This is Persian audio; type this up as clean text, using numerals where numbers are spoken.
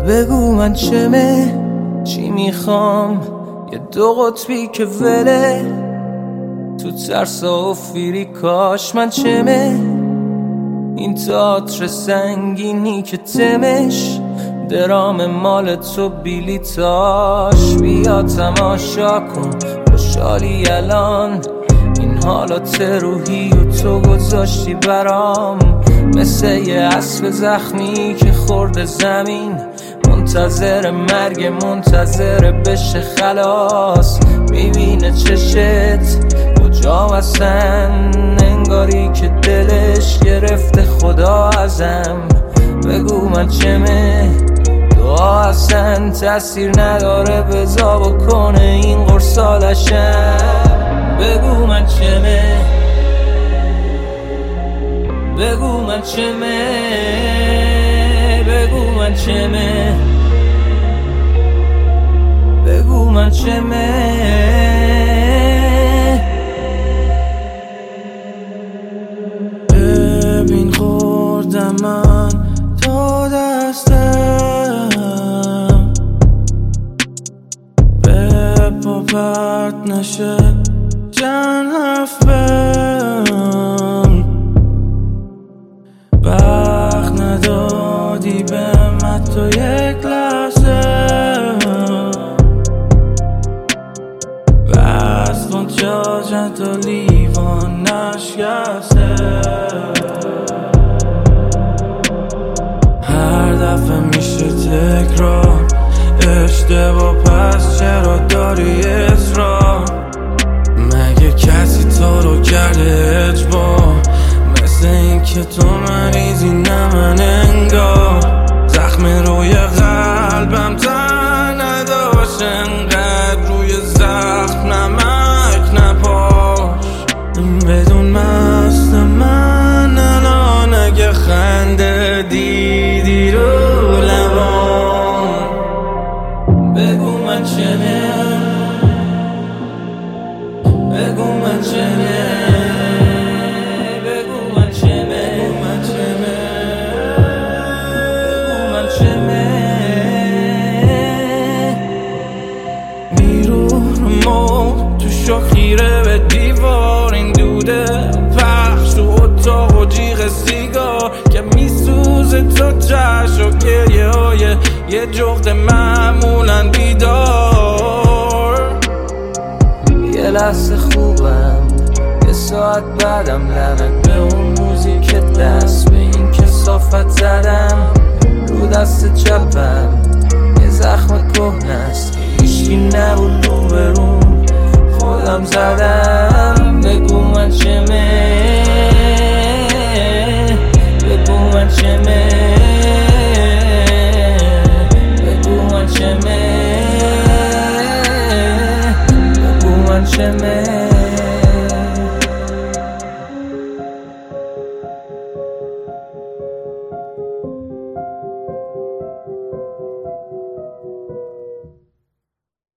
بگو من چمه، چی میخوام، یه دو قطبی که وله تو ترسا و فیری. کاش من چمه، این تئاتر سنگینی که تمش درام مال تو بیلیتاش. بیا تماشا کن خوشحالی الان، این حالات روحی و تو گذاشتی برام. مثل یه اسب زخمی که خورده زمین، منتظر مرگ، منتظر بشه خلاص. میبینه چشت کجا هستن، انگاری که دلش گرفته خدا ازم. بگو من چمه، دعا اصلا تأثیر نداره، بزا بکنه این قرصالشم. بگو من چمه، بگو من چمه، بگو من چمه، بگو من چمه. ببین خوردم من تا دستم، به پا پرت نشه چند حرف بهم. وقت ندادی به من تو یک لحظه، بستون جا چند تا لیوان نشکسته. هر دفعه میشه تکرار اشتباه، پس چرا داری اصرار؟ مگه کسی تو رو کرده اجبار؟ مثل این که تو مریضی نه من انگار. زخم روی قلبم تن نداشت، انقدر روی زخم نمک نپاش. بدون مست من الان اگه خنده دیدی رو لبان. بگو من چمه، بگو من چمه، بگو من چمه، بگو من چمه. میرونم تو شاخیره به دیوار، این دوده پخش تو اتاق و جیغ سیگار که میسوزه تا جشن و گریه های یه جغد معمولا بیدار. یه لحظه خوبم، یه ساعت بعدم لعنت به اون موزیک دست به این کثافت زدم. رو دست چپم یه زخم کهنست که هیچکی نبود روبروم، خودم زدم. بگو من چمه، بگو من چمه، بگو من چمه، بگو من چمه.